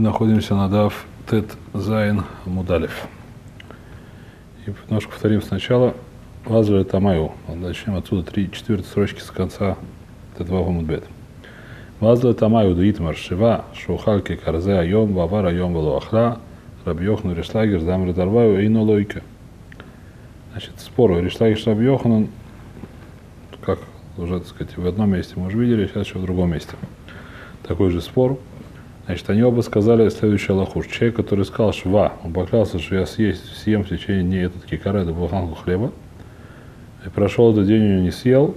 находимся на Дав Тет Зайн Мудалев. И немножко повторим сначала Вазра Тамаю. Начнем отсюда 3/4 строчки с конца Тет Вава Мудбет. Вазра Тамаю Дуитмар Шива Шухальки Карзе Айом Вавар Айом Валуахра Раби Йохану Ришлагер Дамри Дарваю Эйно Лойка. Значит, спору Ришлагер Раби Йоханан, как уже, так сказать, в одном месте мы уже видели, сейчас еще в другом месте. Такой же спор. Значит, они оба сказали следующий алаху. Человек, который сказал шва, он поклялся, что я съем в течение дней этот кикар, эту буханку хлеба, и прошел этот день, он не съел.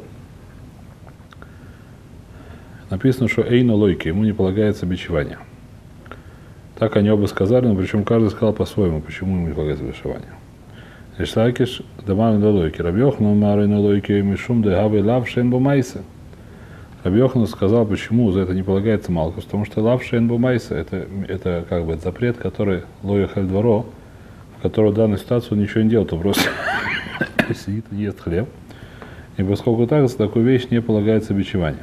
Написано, что эйна лойки, ему не полагается бичевание. Так они оба сказали, но причем каждый сказал по-своему, почему ему не полагается бичевание. Решлакиш дамар на лойки. Раби Йохану мары на лойки мишум де гавы лав шен бумайса. Раби Йохану сказал, почему за это не полагается малкус, потому что лав шен бумайса это как бы запрет, который лоя хальдворо, в котором в данной ситуации он ничего не делает, он просто сидит и ест хлеб. И поскольку так, за такую вещь не полагается бичевание.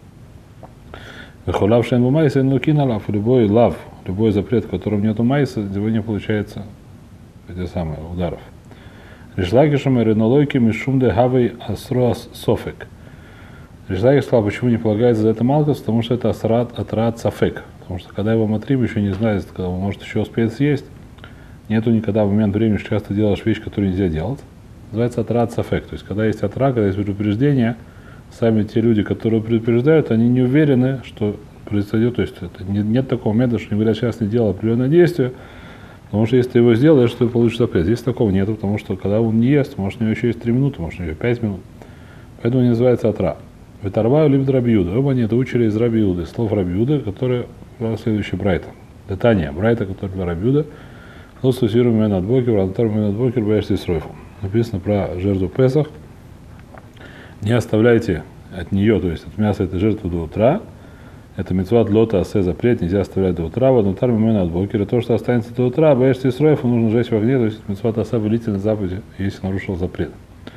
Лав шен бумайса лукина лав, любой лав, любой запрет, в котором нету майса, его не получается эти самые ударов. Решлакишем и ренолойки мишум де гавей асроас софек. Решлакиш сказал, почему не полагается за это малкус, потому что это атрат сафек. Потому что когда его матрим еще не знает, когда он может еще успеть съесть, нету никогда в момент времени, что часто делаешь вещь, которую нельзя делать. Называется атрат сафек. То есть когда есть атра, когда есть предупреждение, сами те люди, которые предупреждают, они не уверены, что произойдет. То есть это нет такого момента, что они говорят, сейчас не делал определенное действие, потому что если ты его сделаешь, то получишь запрет. Здесь такого нет, потому что когда он не ест, может у него еще есть 3 минуты, может у него 5 минут. Поэтому не называется атра. Ветарваю любит Раби Юда. Оба они это учили из Раби Юды, слов Раби Юды, которые следующий Брайта. Детание Брайта, который для Раби Юда. Лосу сиру мен от бокер, алтар мен от бокер, боишься сройфу. Написано про жертву Песах. Не оставляйте от нее, то есть от мяса этой жертвы до утра. Это мицват лота асе запрет, нельзя оставлять до утра. Вот алтар мен от бокера. То, что останется до утра, боишься сройфу, нужно сжечь в огне, то есть мицват асе вылительной заповеди, если нарушил запрет.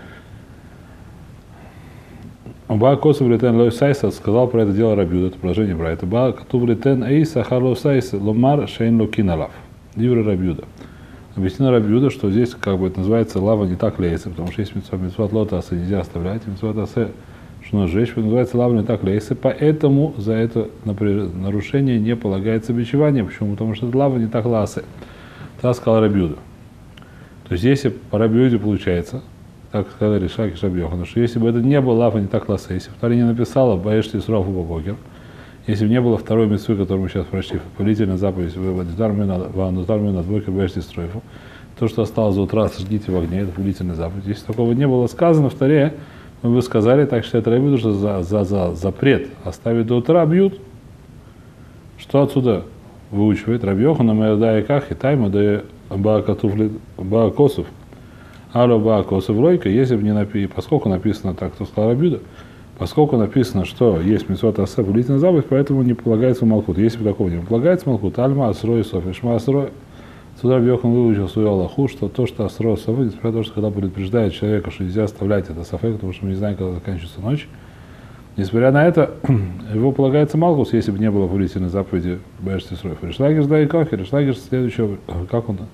Ба косов летен лой сайса сказал про это дело Раби Юда, это положение Брайта. Ба катув летен эйса харло сайса ломар шейн локиналав. Дивра Раби Юда. Объяснил Раби Юда, что здесь как бы это называется лава не так лейса, потому что есть митцват лота асе нельзя оставлять, митцват асе что нужно сжечь, называется лава не так лейса, поэтому за это нарушение не полагается бичевание. Почему? Потому что это лава не так ласе. Так сказал Раби Юда. То есть если по Раби Юде получается, так сказали Ришлагер Раби Йохану, что если бы это не было лава не так ласе, если бы Тара не написала боишься срофу бокер, если бы не было второй митцвы, которую мы сейчас прошли, повелительная заповедь, ванутар мен от бокер боишься срофу, то, что осталось за утра, сожгите в огне, это повелительная заповедь. Если такого не было сказано в Таре, мы бы сказали, так считает Раби Юда, что за запрет оставить до утра бьют. Что отсюда выучивает Раби Йохану, мы да и как, и тайма, да и баакосов. Алло баакосов лойка, если бы не написано, поскольку написано так, то сказал Раби Юда, поскольку написано, что есть митцвот асе, повелительная заповедь, поэтому не полагается малкут. Если бы такого не полагается малкут, альма асрой софи, шма асрой. Сюда Раби Йохан выучил свою аллаху, что то, что асрой софи, несмотря на то, что когда предупреждает человека, что нельзя оставлять это софи, потому что мы не знаем, когда заканчивается ночь, несмотря на это, его полагается малкус, если бы не было повелительной заповеди боишься сроев. Ришлагер да и как, Ришлагер следующего, как он,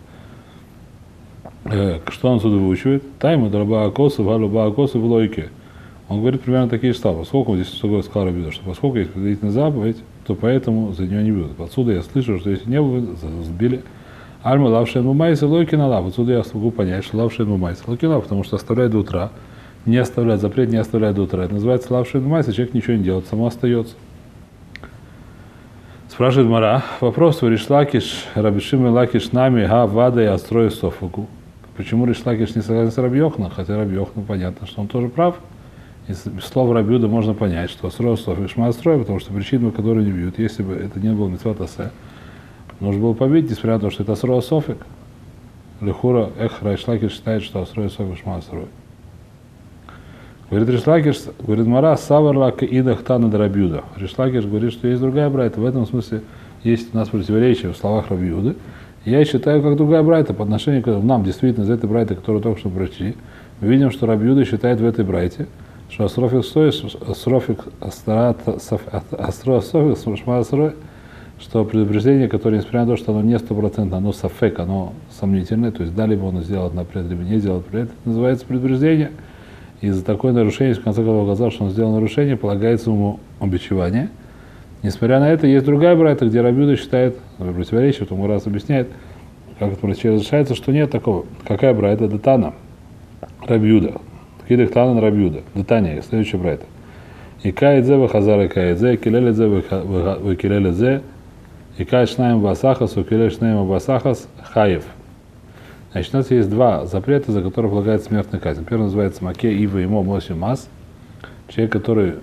что он отсюда выучивает? Тайма драба акосов, алуба акосов в лойке. Он говорит примерно такие же слова. Поскольку здесь сказал Раби Юда, что поскольку есть повелительная заповедь, то поэтому за нее не бьют. Отсюда я слышу, что если не было, сбили. Альма лавшен мумайса лойки на лав. Отсюда я смогу понять, что лавшен мумайса лойки на лав, потому что оставлять до утра, не оставлять запрет, не оставлять до утра. Это называется лавшен мумайса, человек ничего не делает, само остается. Спрашивает Мара. Вопрос у Ришлакиш, Рабишим и Лакиш нами, га вада и острой софаку. Почему Ришлакиш не согласен с Раби Йоханом? Хотя Раби Йохан понятно, что он тоже прав. Из слов Раби Юда можно понять, что асрой софи шма асрой, потому что причину, которую не бьют, если бы это не было митцвот асе, нужно было победить, несмотря на то, что это асрой софик. Лехура Ришлакиш считает, что асрой софи шма асрой. Говорит Ришлакиш, говорит Мара, саварлак идах тана Раби Юда. Ришлакиш говорит, что есть другая брайта. В этом смысле есть у нас противоречие в словах Раби Юды. Я считаю, как другая брайта по отношению к нам, действительно, из этой брайты, которую только что прочли, мы видим, что Раби Юда считает в этой брайте, что асрофик что предупреждение, которое, несмотря на то, что оно не стопроцентно, оно сафек, оно сомнительное, то есть дали бы он сделать напред, либо не сделать напред, это называется предупреждение. И за такое нарушение, в конце концов, оказалось, что он сделал нарушение, полагается ему обичевание. Несмотря на это, есть другая брайта, где Раби Юда считает, противоречие, то раз объясняет, как это разрешается, что нет такого. Какая брайта? Датана. Раби Юда. Кидах Тана Раби Юда. Датания. Следующая брайта. И каидзе вахазар и каидзе, килеледзе вакилеледзе, и каид шнаем басахас, укилель шнаем басахас, хаев. Значит, у нас есть два запрета, за которые полагается смертная казнь. Первый называется маке ива имо мосью мас. Человек, который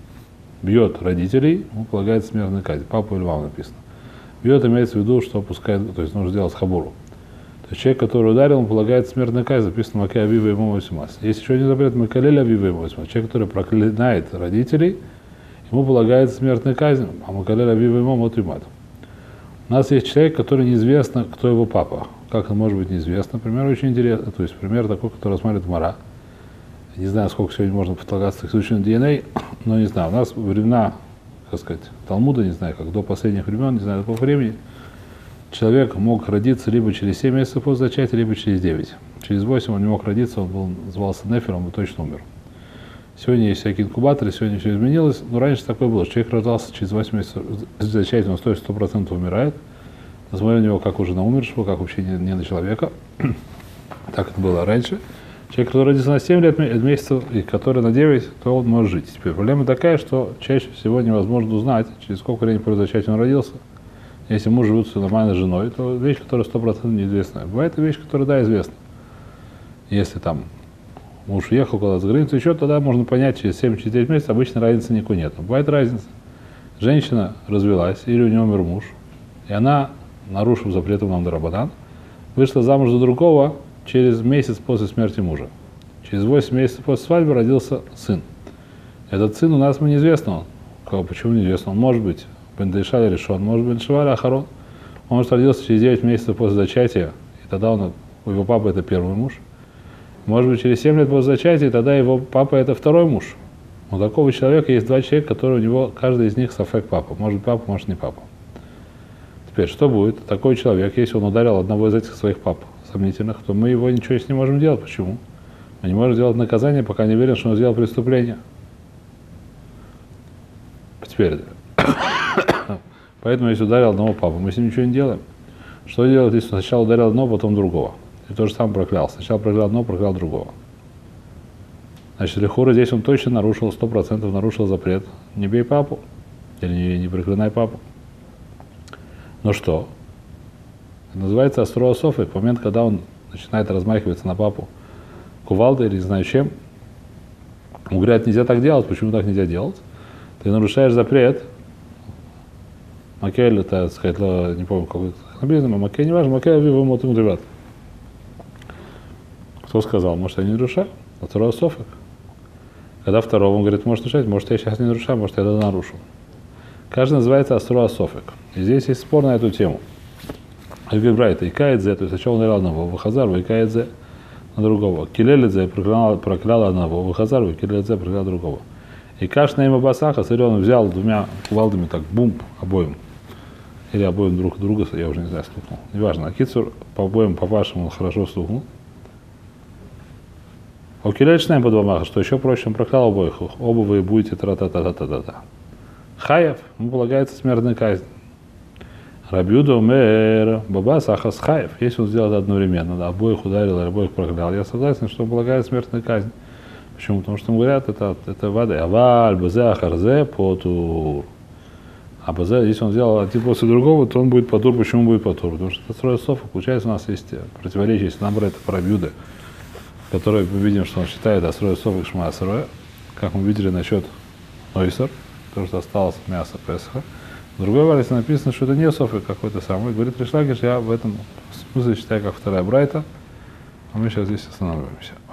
бьет родителей, ему полагается смертная казнь. Папу или маму написано. Бьет имеется в виду, что опускает, то есть нужно сделать хабуру. То есть человек, который ударил, ему полагается смертная казнь, записано маке авива имо мосью мас. Есть еще один запрет макалель авива имо мосью мас. Человек, который проклинает родителей, ему полагается смертная казнь, а макалель авива имо мосью мас. У нас есть человек, который неизвестно, кто его папа. Как он может быть неизвестно? Пример очень интересный. То есть пример такой, который рассматривает Мара. Не знаю, сколько сегодня можно полагаться к случаю DNA, но не знаю. У нас времена, как сказать, Талмуда, не знаю, как до последних времен, не знаю, какого времени, человек мог родиться либо через 7 месяцев после зачатия, либо через 9. Через 8 он не мог родиться, он назывался Нефером и точно умер. Сегодня есть всякие инкубаторы, сегодня все изменилось, но раньше такое было, что человек рождался через 8 месяцев зачатия, он 100% умирает. Смотрели на него как уже на умершего, как вообще не на человека. Так это было раньше. Человек, который родился на 7 лет месяцев, и который на 9, то он может жить. Теперь проблема такая, что чаще всего невозможно узнать, через сколько времени после зачатия он родился. Если муж живет с нормальной женой, то вещь, которая 100% неизвестна. Бывает вещь, которая, да, известна. Если там муж ехал куда-то за границу, еще тогда можно понять, через 7-9 месяцев обычно разницы никакой нет. Бывает разница. Женщина развелась, или у нее умер муж, и она, нарушив запрет имам Дарабанан, вышла замуж за другого через месяц после смерти мужа. Через 8 месяцев после свадьбы родился сын. Этот сын у нас неизвестно. Почему неизвестно? Он может быть Бендешаль решен, может быть Шеваль Ахарон. Он может родился через 9 месяцев после зачатия, и тогда у его папы это первый муж. Может быть через 7 лет после зачатия, и тогда его папа это второй муж. У такого человека есть два человека, которые у него, каждый из них сафек папа. Может папа, может не папа. Теперь, что будет? Такой человек, если он ударил одного из этих своих пап сомнительных, то мы его ничего с ним не можем делать. Почему? Мы не можем сделать наказание, пока не уверен, что он сделал преступление. Теперь, поэтому, если ударил одного папу, мы с ним ничего не делаем. Что делать, если он сначала ударил одного, потом другого? И то же самое проклял. Сначала проклял одного, проклял другого. Значит, лихура здесь он точно нарушил, 100% нарушил запрет. Не бей папу, или не проклинай папу. Но что? Это называется астроасофик. В момент, когда он начинает размахиваться на папу кувалдой или не знаю чем, ему говорят, нельзя так делать. Почему так нельзя делать? Ты нарушаешь запрет. Макель, это, так сказать, не помню, какой написано, макель не важно, макель вы мотым ребят. Кто сказал? Может, я не нарушаю? Астроасофик. Когда второго, он говорит, может нарушать, может, я сейчас не нарушаю, может, я это нарушу. Каждый называется астроасофик. И здесь есть спор на эту тему. Говорит, и каидзе, то есть сначала он ударил одного, выхазар, и каидзе на другого. Килеледзе проклял одного, выхазар, и килеледзе проклял другого. И каш на имя басаха, смотри, он взял двумя кувалдами так, бум, обоим. Или обоим друг друга, я уже не знаю, стукнул. Неважно, акицур по обоим, по вашему он хорошо стукнул. А у килелечнаем по два маха, что еще проще, он проклял обоих. Оба вы будете тра-та-та-та-та-та. Хаев, ему полагается смертная казнь. Раби Юда умер, баба сахас хаев. Если он сделал это одновременно, да, обоих ударил, обоих проклял, я согласен, что он полагает смертная казнь. Почему? Потому что ему говорят, это вода. Аваль, базе, ахарзе, потур. А базе, если он сделал один после другого, то он будет потур. Почему будет потур? Потому что это строя-софа. Получается, у нас есть противоречие, если нам брать это про Раби Юда, который мы видим, что он считает строя-софа и шма-асроя, как мы видели насчет Нойсер, то, что осталось мясо Песха. В другой варианте написано, что это не софик какой-то самый. Говорит Ришлакиш, я в этом смысле считаю, как вторая брайта. А мы сейчас здесь останавливаемся.